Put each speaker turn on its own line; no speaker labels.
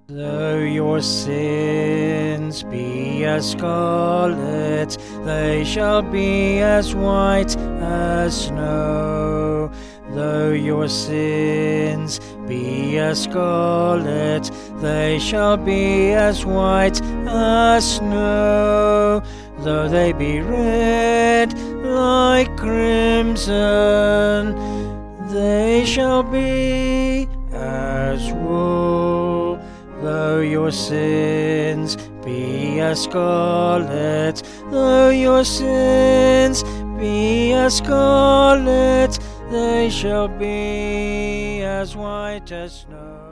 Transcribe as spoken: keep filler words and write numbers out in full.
Though your sins be as scarlet, they shall be as white as snow. Though your sins be as scarlet, they shall be as white as snow. Though they be red like crimson, they shall be as wool. Though your sins be as scarlet, though your sins be as scarlet, they shall be as white as snow.